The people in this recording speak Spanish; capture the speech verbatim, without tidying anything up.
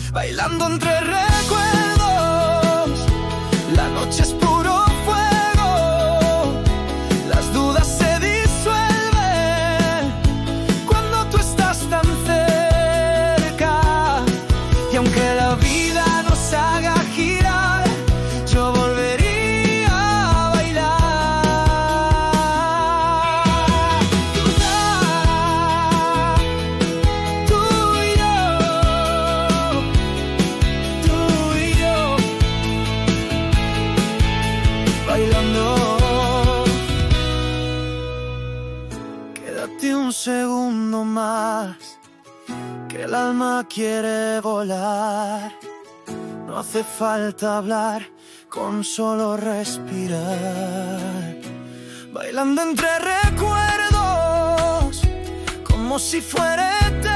bailando entre recuerdos. La noche es puro fuego, las dudas se disuelven cuando tú estás tan cerca. Y aunque la vida nos haga girar, yo volvería a bailar. Tú y yo, tú y yo, bailando. Quédate un segundo más, que el alma quiere volar. No hace falta hablar, con solo respirar. Bailando entre recuerdos, como si fuera eterno.